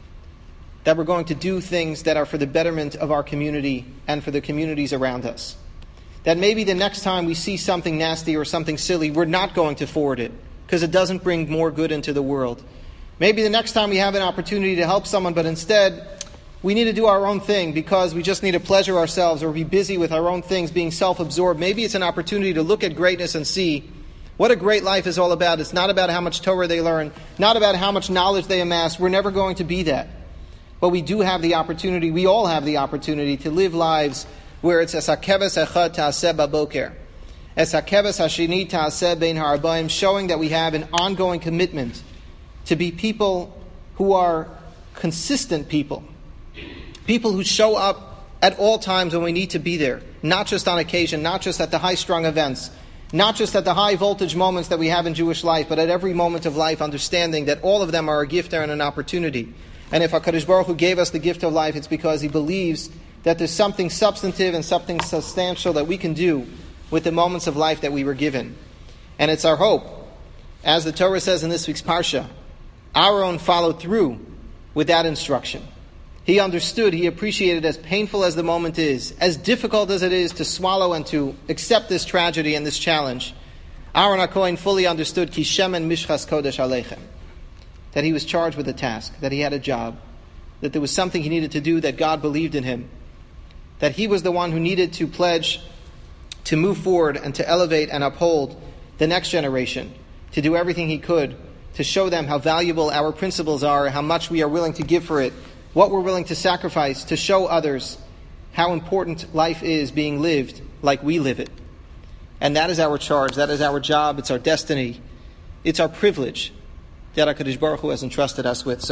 Speaker 1: that we're going to do things that are for the betterment of our community and for the communities around us. That maybe the next time we see something nasty or something silly, we're not going to forward it, because it doesn't bring more good into the world. Maybe the next time we have an opportunity to help someone, but instead we need to do our own thing because we just need to pleasure ourselves or be busy with our own things, being self-absorbed. Maybe it's an opportunity to look at greatness and see what a great life is all about. It's not about how much Torah they learn, not about how much knowledge they amass. We're never going to be that. But we do have the opportunity, we all have the opportunity to live lives where it's es hakeves echad ta'aseh baboker, es hakeves hashini ta'aseh bein ha'arbaim, showing that we have an ongoing commitment to be people who are consistent people, people who show up at all times when we need to be there, not just on occasion, not just at the high-strung events, not just at the high-voltage moments that we have in Jewish life, but at every moment of life, understanding that all of them are a gift and an opportunity. And if HaKadosh Baruch Hu gave us the gift of life, it's because He believes that there's something substantive and something substantial that we can do with the moments of life that we were given. And it's our hope, as the Torah says in this week's Parsha, Aaron followed through with that instruction. He understood, he appreciated, as painful as the moment is, as difficult as it is to swallow and to accept this tragedy and this challenge. Aaron HaKohen fully understood Ki Shemen Mishchas Kodesh Aleichem, that he was charged with a task, that he had a job, that there was something he needed to do, that God believed in him, that he was the one who needed to pledge to move forward and to elevate and uphold the next generation, to do everything he could to show them how valuable our principles are, how much we are willing to give for it, what we're willing to sacrifice to show others how important life is being lived like we live it. And that is our charge, that is our job, it's our destiny, it's our privilege that HaKadosh Baruch Hu has entrusted us with. So